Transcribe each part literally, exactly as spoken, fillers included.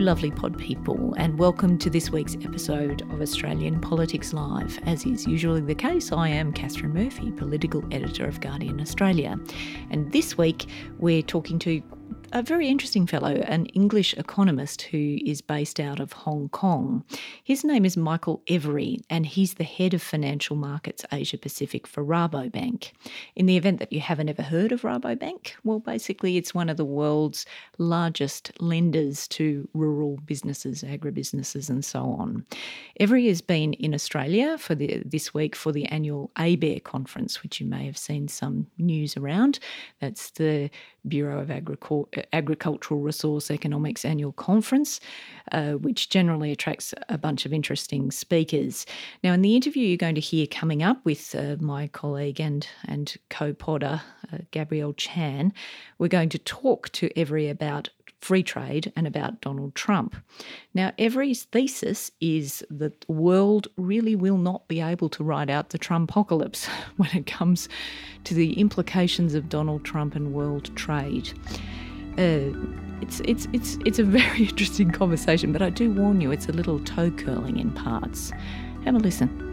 lovely pod people, and welcome to this week's episode of Australian Politics Live. As is usually the case, I am Catherine Murphy, political editor of Guardian Australia. And this week we're talking to a very interesting fellow, an English economist who is based out of Hong Kong. His name is Michael Every, and he's the head of financial markets Asia Pacific for Rabobank. In the event that you haven't ever heard of Rabobank, well, basically it's one of the world's largest lenders to rural businesses, agribusinesses and so on. Every has been in Australia for the, this week for the annual A B A R E conference, which you may have seen some news around. That's the Bureau of Agric- Agricultural Resource Economics Annual Conference, uh, which generally attracts a bunch of interesting speakers. Now, in the interview you're going to hear coming up with uh, my colleague and, and co-podder, uh, Gabrielle Chan, we're going to talk to Every about free trade and about Donald Trump. Now, Every's thesis is that the world really will not be able to ride out the Trumpocalypse when it comes to the implications of Donald Trump and world trade. Uh, it's it's it's it's a very interesting conversation, but I do warn you, it's a little toe curling in parts. Have a listen.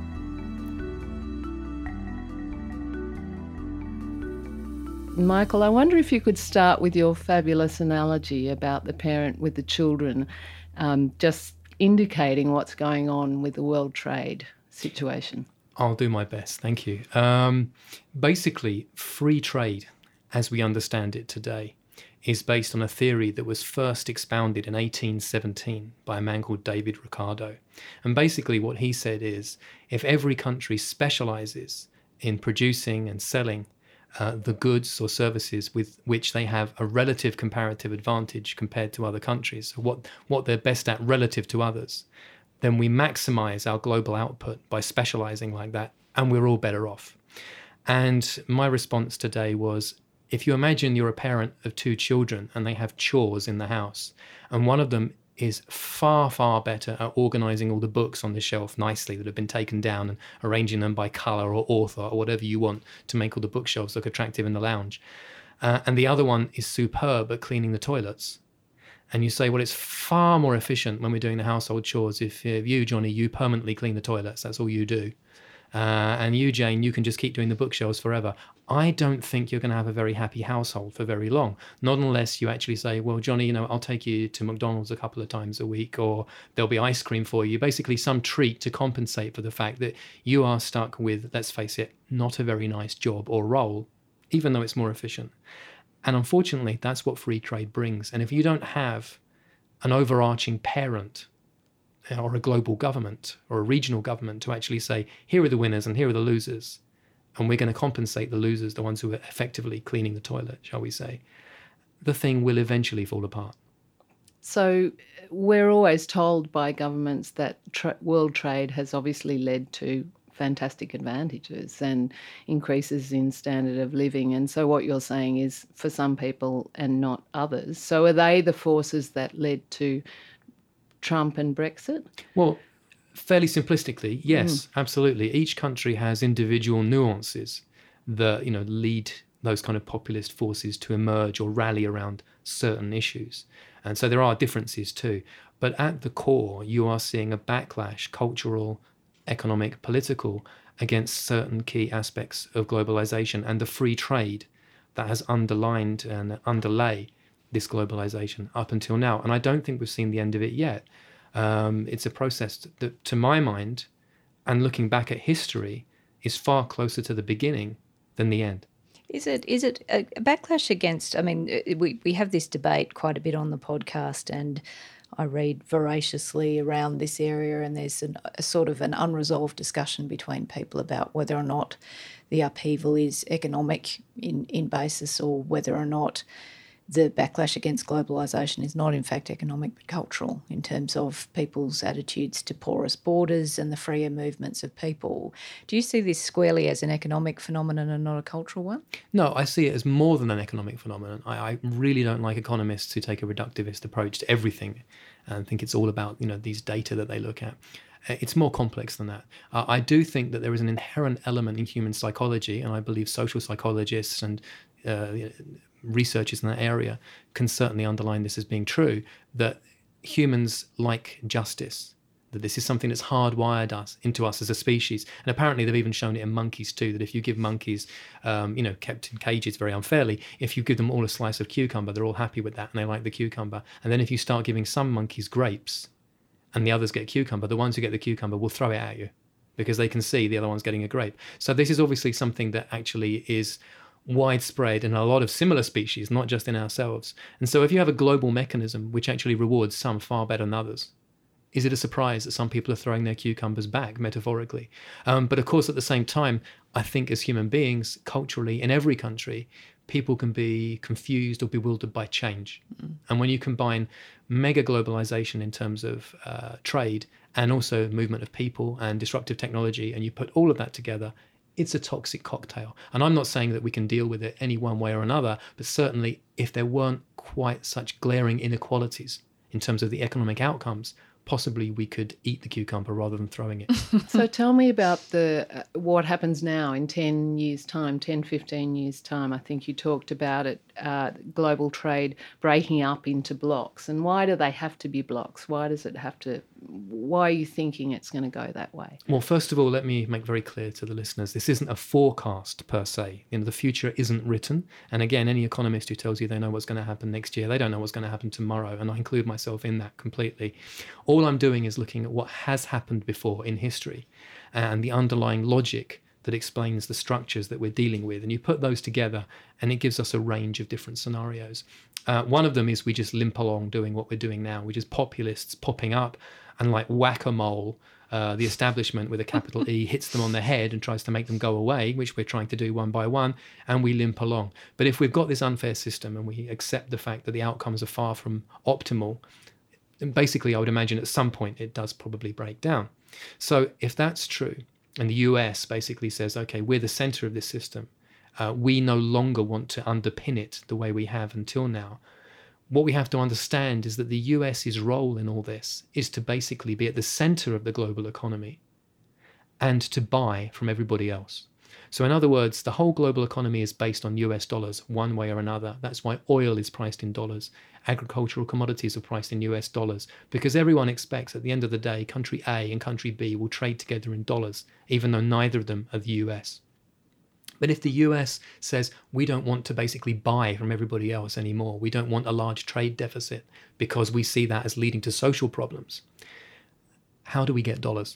Michael, I wonder if you could start with your fabulous analogy about the parent with the children, um, just indicating what's going on with the world trade situation. I'll do my best, thank you. Um, basically, free trade, as we understand it today, is based on a theory that was first expounded in eighteen seventeen by a man called David Ricardo. And basically what he said is, if every country specialises in producing and selling Uh, the goods or services with which they have a relative comparative advantage compared to other countries, so what, what they're best at relative to others, then we maximize our global output by specializing like that, and we're all better off. And my response today was, if you imagine you're a parent of two children and they have chores in the house, and one of them is far, far better at organising all the books on the shelf nicely that have been taken down and arranging them by colour or author or whatever you want to make all the bookshelves look attractive in the lounge. Uh, and the other one is superb at cleaning the toilets. And you say, well, it's far more efficient when we're doing the household chores if, if you, Johnny, you permanently clean the toilets. That's all you do. Uh, and you, Jane, you can just keep doing the bookshelves forever. I don't think you're going to have a very happy household for very long. Not unless you actually say, well, Johnny, you know, I'll take you to McDonald's a couple of times a week, or there'll be ice cream for you. Basically some treat to compensate for the fact that you are stuck with, let's face it, not a very nice job or role, even though it's more efficient. And unfortunately, that's what free trade brings. And if you don't have an overarching parent or a global government or a regional government to actually say, here are the winners and here are the losers, and we're going to compensate the losers, the ones who are effectively cleaning the toilet, shall we say, the thing will eventually fall apart. So we're always told by governments that tra- world trade has obviously led to fantastic advantages and increases in standard of living. And so what you're saying is for some people and not others. So are they the forces that led to Trump and Brexit? Well, fairly simplistically, yes, mm. absolutely. Each country has individual nuances that, you know, lead those kind of populist forces to emerge or rally around certain issues. And so there are differences too. But at the core, you are seeing a backlash, cultural, economic, political, against certain key aspects of globalization and the free trade that has underlined and underlay this globalization up until now. And I don't think we've seen the end of it yet. Um, it's a process that, to my mind, and looking back at history, is far closer to the beginning than the end. Is it is it a backlash against, I mean, we, we have this debate quite a bit on the podcast, and I read voraciously around this area, and there's an, a sort of an unresolved discussion between people about whether or not the upheaval is economic in, in basis, or whether or not the backlash against globalisation is not in fact economic but cultural in terms of people's attitudes to porous borders and the freer movements of people. Do you see this squarely as an economic phenomenon and not a cultural one? No, I see it as more than an economic phenomenon. I, I really don't like economists who take a reductivist approach to everything and think it's all about, you know, these data that they look at. It's more complex than that. Uh, I do think that there is an inherent element in human psychology, and I believe social psychologists and uh, researchers in that area can certainly underline this as being true, that humans like justice, that this is something that's hardwired us into us as a species. And apparently they've even shown it in monkeys too, that if you give monkeys, um, you know, kept in cages very unfairly, if you give them all a slice of cucumber, they're all happy with that and they like the cucumber. And then if you start giving some monkeys grapes and the others get cucumber, the ones who get the cucumber will throw it at you because they can see the other one's getting a grape. So this is obviously something that actually is widespread in a lot of similar species, not just in ourselves. And so if you have a global mechanism which actually rewards some far better than others, is it a surprise that some people are throwing their cucumbers back, metaphorically? Um, but of course, at the same time, I think as human beings, culturally, in every country, people can be confused or bewildered by change. Mm. And when you combine mega globalization in terms of uh, trade and also movement of people and disruptive technology, and you put all of that together, it's a toxic cocktail. And I'm not saying that we can deal with it any one way or another, but certainly if there weren't quite such glaring inequalities in terms of the economic outcomes, possibly we could eat the cucumber rather than throwing it. So tell me about the uh, what happens now in ten years' time, ten, fifteen years' time. I think you talked about it, uh, global trade breaking up into blocks. And why do they have to be blocks? Why does it have to, why are you thinking it's going to go that way? Well, first of all, let me make very clear to the listeners, this isn't a forecast per se. You know, the future isn't written. And again, any economist who tells you they know what's going to happen next year, they don't know what's going to happen tomorrow. And I include myself in that completely. All I'm doing is looking at what has happened before in history and the underlying logic that explains the structures that we're dealing with. And you put those together and it gives us a range of different scenarios. Uh, one of them is we just limp along doing what we're doing now. We're just populists popping up and like whack-a-mole, uh, the establishment with a capital E hits them on the head and tries to make them go away, which we're trying to do one by one, and we limp along. But if we've got this unfair system and we accept the fact that the outcomes are far from optimal, and basically, I would imagine at some point it does probably break down. So if that's true, and the U S basically says, okay, we're the center of this system, uh, we no longer want to underpin it the way we have until now, what we have to understand is that the US's role in all this is to basically be at the center of the global economy and to buy from everybody else. So in other words, the whole global economy is based on U S dollars one way or another. That's why oil is priced in dollars. Agricultural commodities are priced in U S dollars because everyone expects at the end of the day, country A and country B will trade together in dollars, even though neither of them are the U S. But if the U S says, we don't want to basically buy from everybody else anymore, we don't want a large trade deficit because we see that as leading to social problems, how do we get dollars?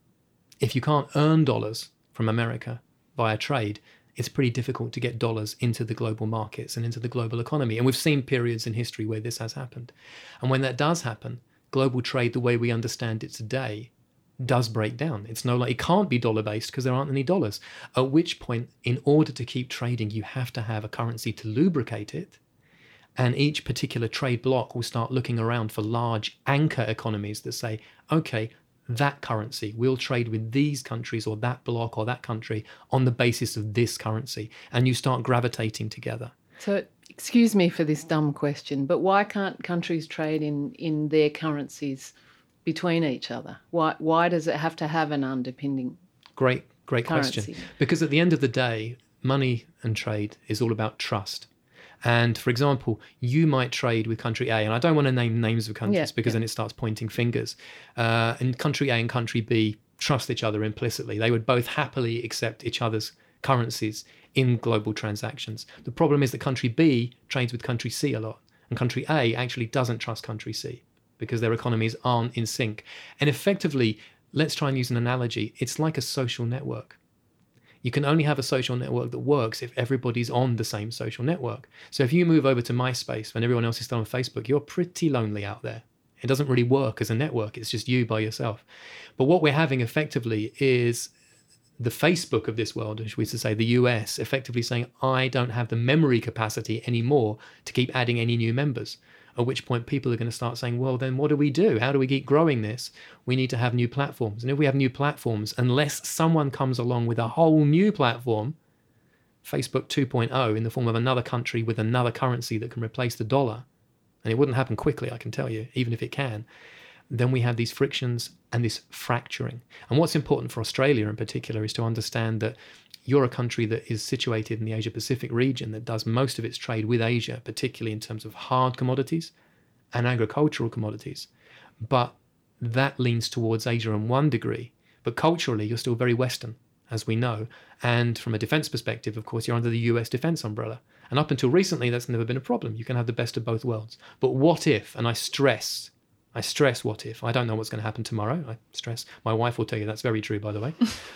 If you can't earn dollars from America via trade, it's pretty difficult to get dollars into the global markets and into the global economy. And we've seen periods in history where this has happened. And when that does happen, global trade, the way we understand it today, does break down. It's no like it can't be dollar-based because there aren't any dollars. At which point, in order to keep trading, you have to have a currency to lubricate it. And each particular trade bloc will start looking around for large anchor economies that say, okay, that currency, we'll trade with these countries or that bloc or that country on the basis of this currency. And you start gravitating together. So, excuse me for this dumb question, but why can't countries trade in, in their currencies between each other? Why why does it have to have an underpinning? Great, great currency? question. Because at the end of the day, money and trade is all about trust. And for example, you might trade with country A, and I don't want to name names of countries yeah, because yeah. then it starts pointing fingers. Uh, and country A and country B trust each other implicitly. They would both happily accept each other's currencies in global transactions. The problem is that country B trades with country C a lot, and country A actually doesn't trust country C because their economies aren't in sync. And effectively, let's try and use an analogy. It's like a social network. You can only have a social network that works if everybody's on the same social network. So if you move over to MySpace when everyone else is still on Facebook, you're pretty lonely out there. It doesn't really work as a network. It's just you by yourself. But what we're having effectively is the Facebook of this world, which we to say the U S, effectively saying, I don't have the memory capacity anymore to keep adding any new members. At which point people are going to start saying, well, then what do we do? How do we keep growing this? We need to have new platforms. And if we have new platforms, unless someone comes along with a whole new platform, Facebook two point oh, in the form of another country with another currency that can replace the dollar, and it wouldn't happen quickly, I can tell you, even if it can, then we have these frictions and this fracturing. And what's important for Australia in particular is to understand that you're a country that is situated in the Asia-Pacific region that does most of its trade with Asia, particularly in terms of hard commodities and agricultural commodities. But that leans towards Asia in one degree. But culturally, you're still very Western, as we know. And from a defense perspective, of course, you're under the U S defense umbrella. And up until recently, that's never been a problem. You can have the best of both worlds. But what if, and I stress, I stress what if, I don't know what's going to happen tomorrow. I stress, my wife will tell you that's very true, by the way.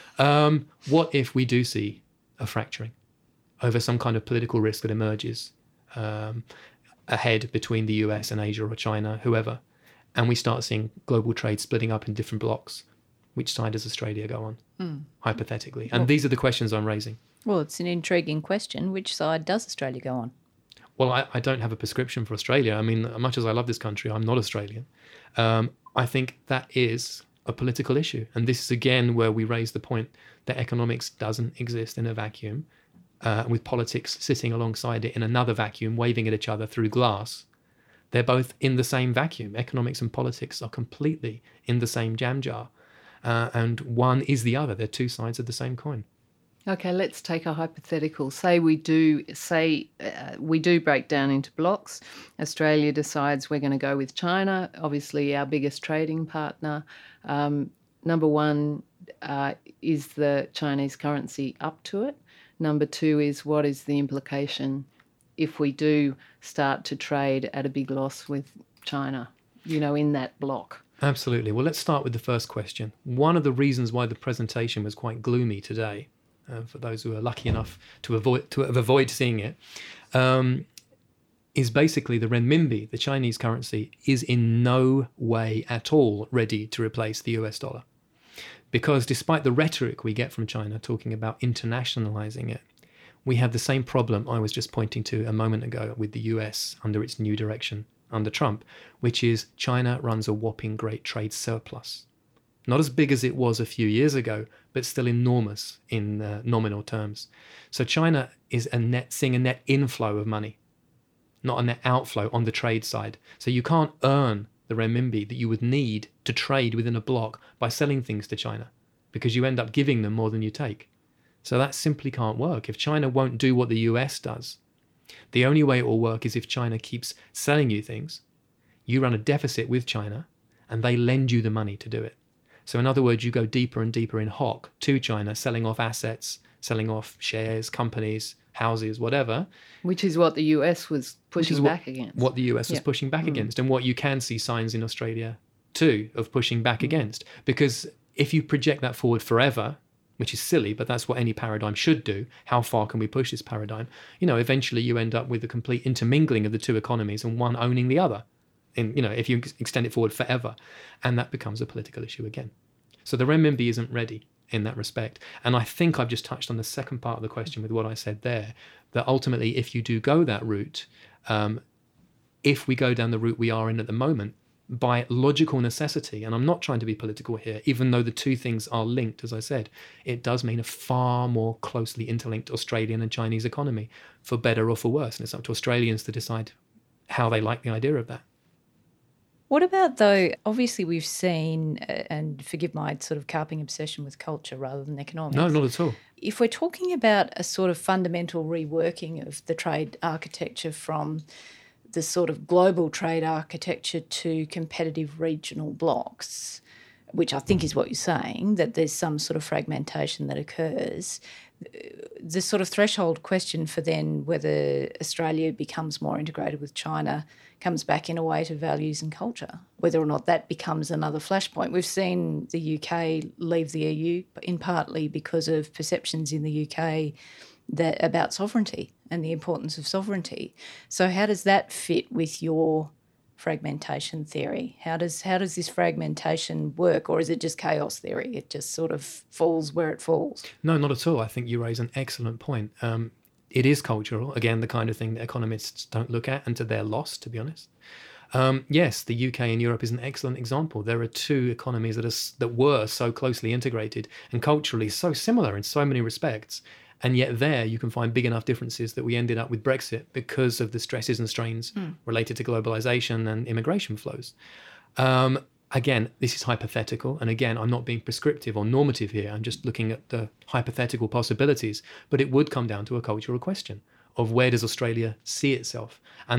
um, what if we do see a fracturing over some kind of political risk that emerges um, ahead between the U S and Asia or China, whoever, and we start seeing global trade splitting up in different blocks? Which side does Australia go on, mm. hypothetically? And well, these are the questions I'm raising. Well, it's an intriguing question. Which side does Australia go on? Well, I, I don't have a prescription for Australia. I mean, much as I love this country, I'm not Australian. Um, I think that is a political issue. And this is, again, where we raise the point that economics doesn't exist in a vacuum, uh, with politics sitting alongside it in another vacuum, waving at each other through glass. They're both in the same vacuum. Economics and politics are completely in the same jam jar. Uh, and one is the other. They're two sides of the same coin. Okay, let's take a hypothetical. Say we do say uh, we do break down into blocks. Australia decides we're going to go with China, obviously our biggest trading partner. Um, number one, uh, is the Chinese currency up to it? Number two is, what is the implication if we do start to trade at a big loss with China, you know, in that block? Absolutely. Well, let's start with the first question. One of the reasons why the presentation was quite gloomy today, uh, for those who are lucky enough to avoid to avoid seeing it, um, is basically the renminbi, the Chinese currency, is in no way at all ready to replace the U S dollar. Because despite the rhetoric we get from China talking about internationalizing it, we have the same problem I was just pointing to a moment ago with the U S under its new direction under Trump, which is China runs a whopping great trade surplus. Not as big as it was a few years ago, but still enormous in uh, nominal terms. So China is a net, seeing a net inflow of money, not a net outflow on the trade side. So you can't earn the renminbi that you would need to trade within a bloc by selling things to China, because you end up giving them more than you take. So that simply can't work. If China won't do what the U S does, the only way it will work is if China keeps selling you things, you run a deficit with China, and they lend you the money to do it. So in other words, you go deeper and deeper in hock to China, selling off assets, selling off shares, companies, houses, whatever. Which is what the U S was pushing back against. What the U S was yep. pushing back mm. against, and what you can see signs in Australia too of pushing back mm. against. Because if you project that forward forever, which is silly, but that's what any paradigm should do. How far can we push this paradigm? You know, eventually you end up with a complete intermingling of the two economies and one owning the other. In, you know, if you extend it forward forever, and that becomes a political issue again. So the renminbi isn't ready in that respect. And I think I've just touched on the second part of the question with what I said there, that ultimately, if you do go that route, um, if we go down the route we are in at the moment, by logical necessity, and I'm not trying to be political here, even though the two things are linked, as I said, it does mean a far more closely interlinked Australian and Chinese economy, for better or for worse. And it's up to Australians to decide how they like the idea of that. What about, though, obviously we've seen, uh, and forgive my sort of carping obsession with culture rather than economics. No, not at all. If we're talking about a sort of fundamental reworking of the trade architecture from the sort of global trade architecture to competitive regional blocks, which I think is what you're saying, that there's some sort of fragmentation that occurs, the sort of threshold question for then whether Australia becomes more integrated with China comes back in a way to values and culture, whether or not that becomes another flashpoint. We've seen the U K leave the E U in partly because of perceptions in the U K that about sovereignty and the importance of sovereignty. So how does that fit with your fragmentation theory? How does how does this fragmentation work, or is it just chaos theory? It just sort of falls where it falls? No, not at all. I think you raise an excellent point. Um, it is cultural, again, the kind of thing that economists don't look at, and to their loss, to be honest. Um, yes, the U K and Europe is an excellent example. There are two economies that are that were so closely integrated and culturally so similar in so many respects. And yet there you can find big enough differences that we ended up with Brexit because of the stresses and strains mm. related to globalization and immigration flows. Um, again, this is hypothetical. And again, I'm not being prescriptive or normative here. I'm just looking at the hypothetical possibilities. But it would come down to a cultural question of where does Australia see itself? And that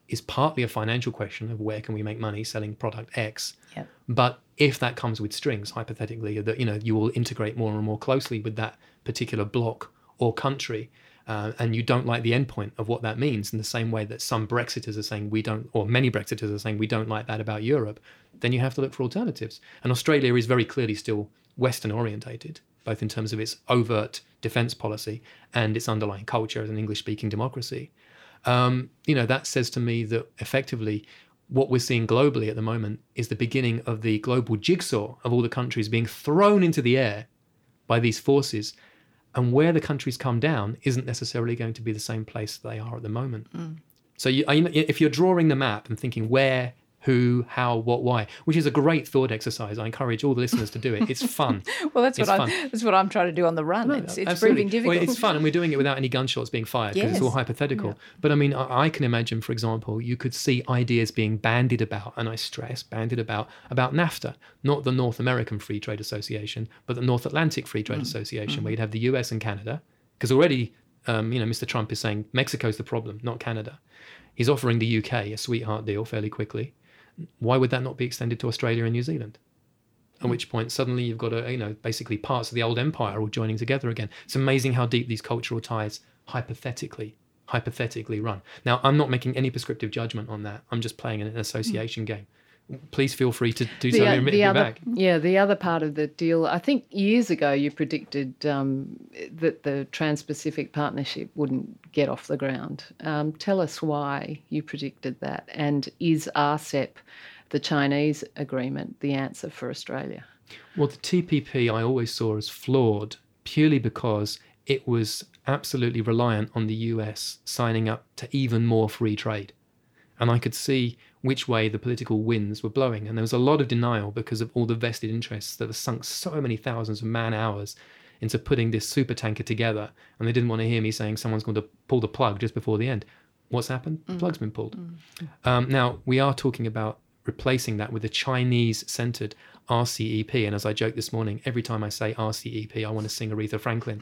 is partly a financial question of where can we make money selling product X. Yep. But if that comes with strings, hypothetically, that you know you will integrate more and more closely with that particular bloc or country, uh, and you don't like the endpoint of what that means, in the same way that some Brexiters are saying we don't, or many Brexiters are saying we don't like that about Europe, then you have to look for alternatives. And Australia is very clearly still Western orientated, both in terms of its overt defence policy and its underlying culture as an English-speaking democracy. Um, you know, that says to me that effectively what we're seeing globally at the moment is the beginning of the global jigsaw of all the countries being thrown into the air by these forces. And where the countries come down isn't necessarily going to be the same place they are at the moment. Mm. So you, if you're drawing the map and thinking where, who, how, what, why, which is a great thought exercise. I encourage all the listeners to do it. It's fun. Well, that's it's what I'm. That's what I'm trying to do on the run. No, it's it's absolutely. proving difficult. Well, it's fun, and we're doing it without any gunshots being fired because yes. it's all hypothetical. Yeah. But I mean, I, I can imagine, for example, you could see ideas being bandied about, and I stress bandied about about NAFTA, not the North American Free Trade Association, but the North Atlantic Free Trade mm. Association, mm. where you'd have the U S and Canada, because already, um, you know, Mister Trump is saying Mexico's the problem, not Canada. He's offering the U K a sweetheart deal fairly quickly. Why would that not be extended to Australia and New Zealand? At which point suddenly you've got a, you know, basically parts of the old empire all joining together again. It's amazing how deep these cultural ties hypothetically, hypothetically run. Now, I'm not making any prescriptive judgment on that. I'm just playing an association mm. game. Please feel free to do so and admit me back. Yeah, the other part of the deal, I think years ago you predicted um, that the Trans-Pacific Partnership wouldn't get off the ground. Um, tell us why you predicted that, and is R C E P, the Chinese agreement, the answer for Australia? Well, the T P P I always saw as flawed purely because it was absolutely reliant on the U S signing up to even more free trade. And I could see which way the political winds were blowing. And there was a lot of denial because of all the vested interests that have sunk so many thousands of man hours into putting this supertanker together. And they didn't want to hear me saying someone's going to pull the plug just before the end. What's happened? The mm. plug's been pulled. Mm. Um, now, we are talking about replacing that with a Chinese-centred R C E P. And as I joked this morning, every time I say R C E P, I want to sing Aretha Franklin.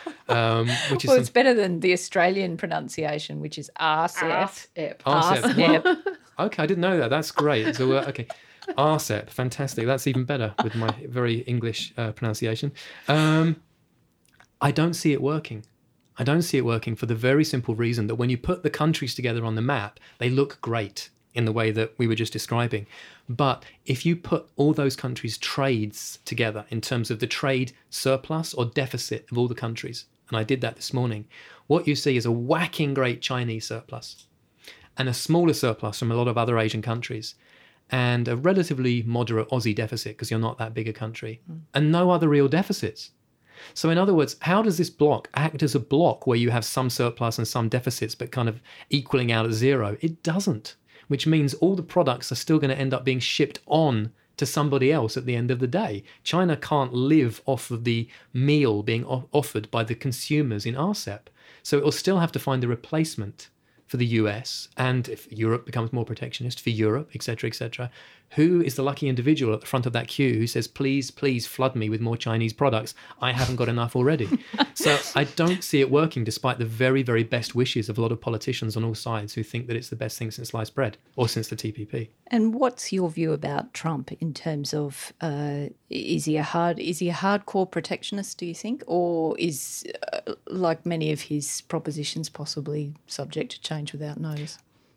Um, which is well, some... it's better than the Australian pronunciation, which is R C E P. R C E P. Well, okay, I didn't know that. That's great. So, uh, okay. R C E P, fantastic. That's even better with my very English uh, pronunciation. Um, I don't see it working. I don't see it working for the very simple reason that when you put the countries together on the map, they look great in the way that we were just describing. But if you put all those countries' trades together in terms of the trade surplus or deficit of all the countries, and I did that this morning, what you see is a whacking great Chinese surplus and a smaller surplus from a lot of other Asian countries and a relatively moderate Aussie deficit because you're not that big a country mm. and no other real deficits. So in other words, how does this block act as a block where you have some surplus and some deficits but kind of equaling out at zero? It doesn't. Which means all the products are still going to end up being shipped on to somebody else at the end of the day. China can't live off of the meal being o- offered by the consumers in R C E P. So it will still have to find a replacement for the U S, and if Europe becomes more protectionist, for Europe, et cetera, et cetera. Who is the lucky individual at the front of that queue who says, please, please flood me with more Chinese products? I haven't got enough already. So I don't see it working despite the very, very best wishes of a lot of politicians on all sides who think that it's the best thing since sliced bread or since the T P P. And what's your view about Trump in terms of, uh, is he a hard, is he a hardcore protectionist, do you think? Or is, uh, like many of his propositions, possibly subject to change without notice?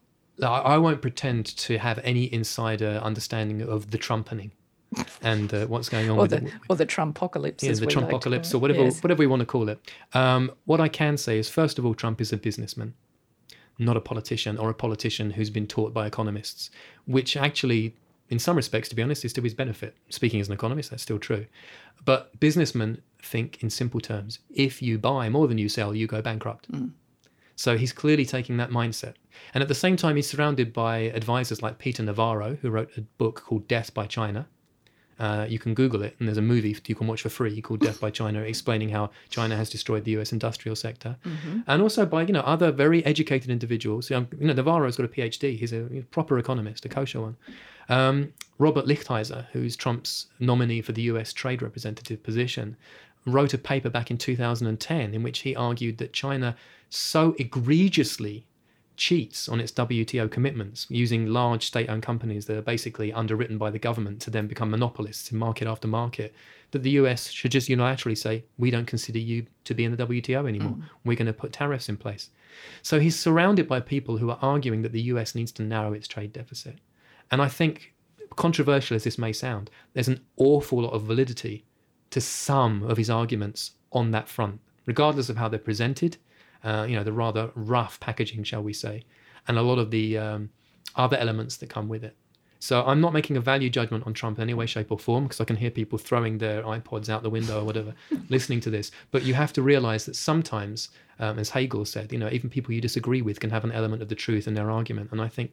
I won't pretend to have any insider understanding of the Trumpening and uh, what's going on or with the, it. Or the Trumpocalypse, yeah, as the we like Trumpocalypse, to or whatever, yes. whatever we want to call it. Um, what I can say is, first of all, Trump is a businessman, not a politician or a politician who's been taught by economists, which actually, in some respects, to be honest, is to his benefit. Speaking as an economist, that's still true. But businessmen think in simple terms. If you buy more than you sell, you go bankrupt. Mm. So he's clearly taking that mindset. And at the same time, he's surrounded by advisors like Peter Navarro, who wrote a book called Death by China. Uh, you can Google it, and there's a movie you can watch for free called Death by China, explaining how China has destroyed the U S industrial sector. Mm-hmm. And also by, you know, other very educated individuals. You know, Navarro's got a PhD. He's a proper economist, a kosher one. Um, Robert Lighthizer, who's Trump's nominee for the U S trade representative position, wrote a paper back in two thousand ten in which he argued that China so egregiously cheats on its W T O commitments using large state-owned companies that are basically underwritten by the government to then become monopolists in market after market, that the U S should just unilaterally say, we don't consider you to be in the W T O anymore. Mm. We're going to put tariffs in place. So he's surrounded by people who are arguing that the U S needs to narrow its trade deficit. And I think, controversial as this may sound, there's an awful lot of validity to some of his arguments on that front, regardless of how they're presented, uh, you know, the rather rough packaging, shall we say, and a lot of the um, other elements that come with it. So I'm not making a value judgment on Trump in any way, shape or form, because I can hear people throwing their iPods out the window or whatever, listening to this. But you have to realize that sometimes, um, as Hegel said, you know, even people you disagree with can have an element of the truth in their argument. And I think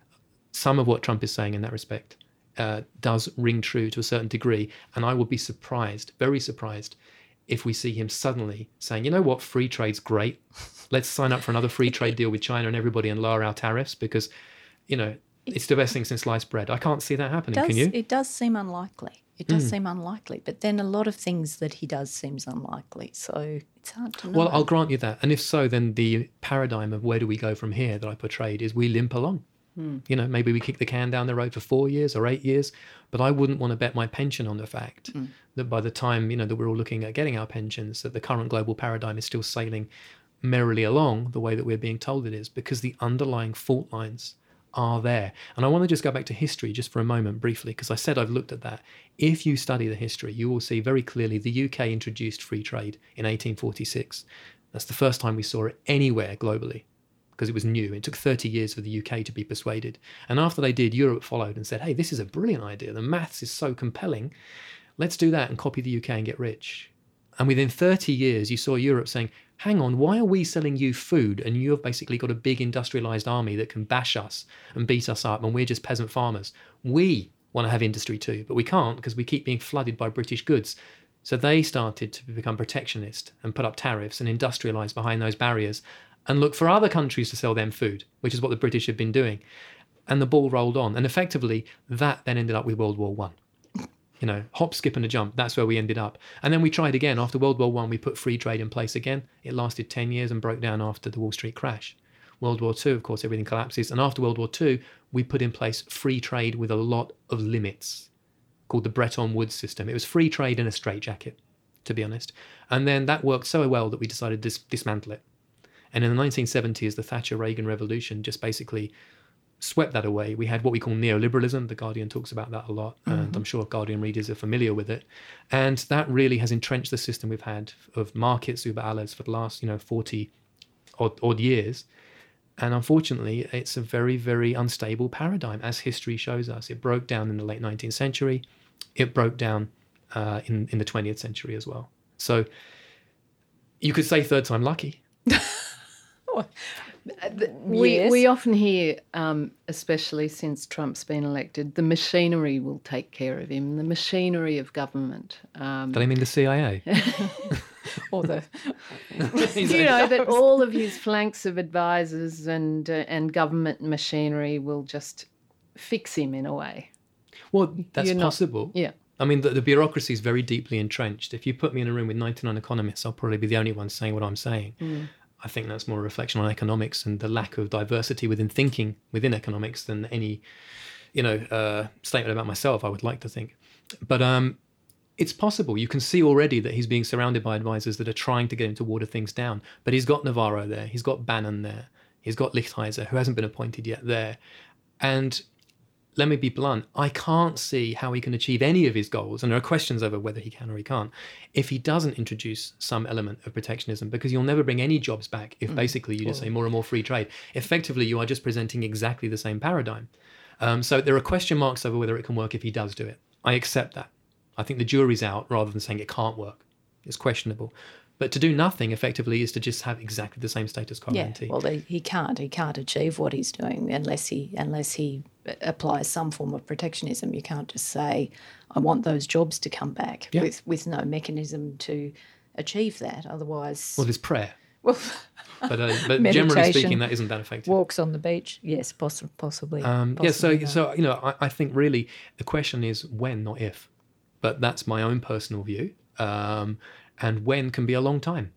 some of what Trump is saying in that respect uh, does ring true to a certain degree. And I will be surprised, very surprised, if we see him suddenly saying, you know what, free trade's great. Let's sign up for another free trade deal with China and everybody and lower our tariffs because, you know, it's the best thing since sliced bread. I can't see that happening, does, can you? It does seem unlikely. It does Mm. seem unlikely. But then a lot of things that he does seems unlikely. So it's hard to know. Well, I'll grant you that. And if so, then the paradigm of where do we go from here that I portrayed is we limp along. Mm. You know, maybe we kick the can down the road for four years or eight years, but I wouldn't want to bet my pension on the fact mm. that by the time, you know, that we're all looking at getting our pensions, that the current global paradigm is still sailing merrily along the way that we're being told it is, because the underlying fault lines are there. And I want to just go back to history just for a moment briefly, because I said I've looked at that. If you study the history, you will see very clearly the U K introduced free trade in eighteen forty-six. That's the first time we saw it anywhere globally, because it was new. It took thirty years for the U K to be persuaded. And after they did, Europe followed and said, hey, this is a brilliant idea. The maths is so compelling. Let's do that and copy the U K and get rich. And within thirty years, you saw Europe saying, hang on, why are we selling you food and you have basically got a big industrialized army that can bash us and beat us up and we're just peasant farmers? We want to have industry too, but we can't because we keep being flooded by British goods. So they started to become protectionist and put up tariffs and industrialize behind those barriers and look for other countries to sell them food, which is what the British have been doing. And the ball rolled on. And effectively, that then ended up with World War One. You know, hop, skip and a jump. That's where we ended up. And then we tried again. After World War One, we put free trade in place again. It lasted ten years and broke down after the Wall Street crash. World War Two, of course, everything collapses. And after World War Two, we put in place free trade with a lot of limits, called the Bretton Woods system. It was free trade in a straitjacket, to be honest. And then that worked so well that we decided to dis- dismantle it. And in the nineteen seventies, the Thatcher-Reagan revolution just basically swept that away. We had what we call neoliberalism. The Guardian talks about that a lot, mm-hmm. and I'm sure Guardian readers are familiar with it. And that really has entrenched the system we've had of markets über alles for the last, you know, forty odd, odd years. And unfortunately, it's a very, very unstable paradigm, as history shows us. It broke down in the late nineteenth century. It broke down uh, in, in the twentieth century as well. So you could say third time lucky. We Yes. we often hear, um, especially since Trump's been elected, the machinery will take care of him, the machinery of government. Um, Do they mean the C I A? Or the, you know, that all of his flanks of advisors and uh, and government machinery will just fix him in a way. Well, that's You're not- possible. Yeah. I mean, the, the bureaucracy is very deeply entrenched. If you put me in a room with ninety-nine economists, I'll probably be the only one saying what I'm saying. Mm. I think that's more a reflection on economics and the lack of diversity within thinking within economics than any, you know, uh, statement about myself, I would like to think. But um, it's possible. You can see already that he's being surrounded by advisors that are trying to get him to water things down. But he's got Navarro there. He's got Bannon there. He's got Lichthizer, who hasn't been appointed yet, there. And let me be blunt, I can't see how he can achieve any of his goals, and there are questions over whether he can or he can't, if he doesn't introduce some element of protectionism, because you'll never bring any jobs back if basically you just say more and more free trade. Effectively, you are just presenting exactly the same paradigm. Um, so there are question marks over whether it can work if he does do it. I accept that. I think the jury's out rather than saying it can't work. It's questionable. But to do nothing effectively is to just have exactly the same status quo. yeah, well, they, he can't. He can't achieve what he's doing unless he unless he applies some form of protectionism. You can't just say, I want those jobs to come back Yeah. with, with no mechanism to achieve that. Otherwise, Well, there's prayer. well, But, uh, but generally Meditation. speaking, that isn't that effective. walks on the beach. Yes, poss- possibly. Um, yeah, so possibly not. so you know, I, I think really the question is when, not if. But that's my own personal view. Um, and when can be a long time.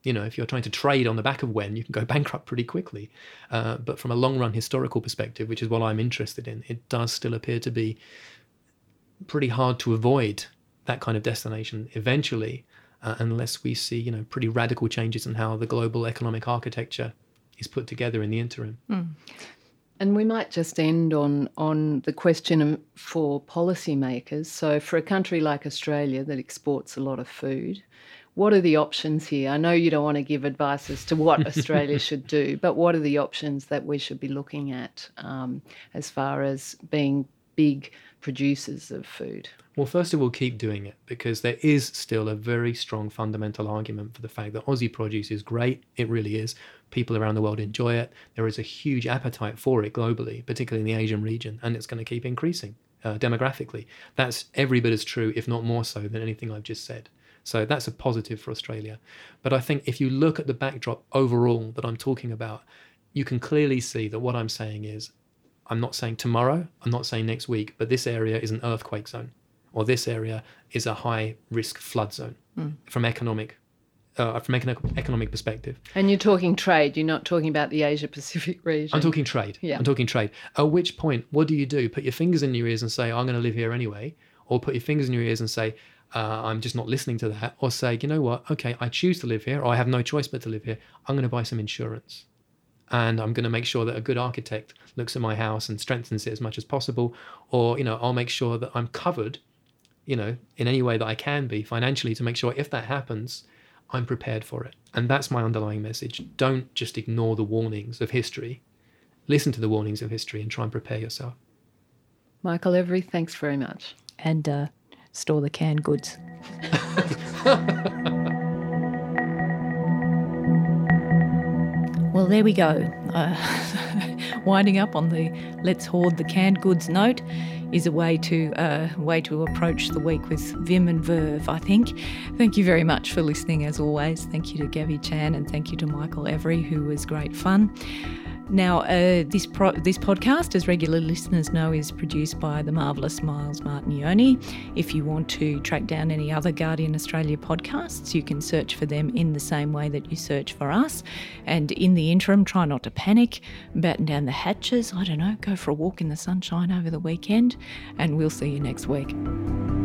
You know, if you're trying to trade on the back of when, you can go bankrupt pretty quickly. Uh, but from a long-run historical perspective, which is what I'm interested in, it does still appear to be pretty hard to avoid that kind of destination eventually, uh, unless we see, you know, pretty radical changes in how the global economic architecture is put together in the interim. Mm. And we might just end on, on the question for policymakers. So for a country like Australia that exports a lot of food, what are the options here? I know you don't want to give advice as to what Australia should do, but what are the options that we should be looking at um, as far as being big producers of food? Well, first of all, keep doing it, because there is still a very strong fundamental argument for the fact that Aussie produce is great. It really is. People around the world enjoy it. There is a huge appetite for it globally, particularly in the Asian region, and it's going to keep increasing uh, demographically. That's every bit as true, if not more so, than anything I've just said. So that's a positive for Australia. But I think if you look at the backdrop overall that I'm talking about, you can clearly see that what I'm saying is, I'm not saying tomorrow, I'm not saying next week, but this area is an earthquake zone, or this area is a high risk flood zone mm. from economic uh, from economic economic perspective. And you're talking trade, you're not talking about the Asia Pacific region. I'm talking trade. Yeah. I'm talking trade. At which point, what do you do? Put your fingers in your ears and say, I'm going to live here anyway, or put your fingers in your ears and say, uh, I'm just not listening to that, or say, you know what, okay, I choose to live here, or I have no choice but to live here. I'm going to buy some insurance. And I'm going to make sure that a good architect looks at my house and strengthens it as much as possible. Or, you know, I'll make sure that I'm covered, you know, in any way that I can be financially, to make sure if that happens, I'm prepared for it. And that's my underlying message. Don't just ignore the warnings of history. Listen to the warnings of history and try and prepare yourself. Michael Every, thanks very much. And uh, store the canned goods. Well, there we go. Uh, winding up on the let's hoard the canned goods note is a way to uh, way to approach the week with vim and verve, I think. Thank you very much for listening, as always. Thank you to Gabby Chan and thank you to Michael Every, who was great fun. Now, uh, this pro- this podcast, as regular listeners know, is produced by the marvellous Miles Martignoni. If you want to track down any other Guardian Australia podcasts, you can search for them in the same way that you search for us. And in the interim, try not to panic, batten down the hatches, I don't know, go for a walk in the sunshine over the weekend, and we'll see you next week.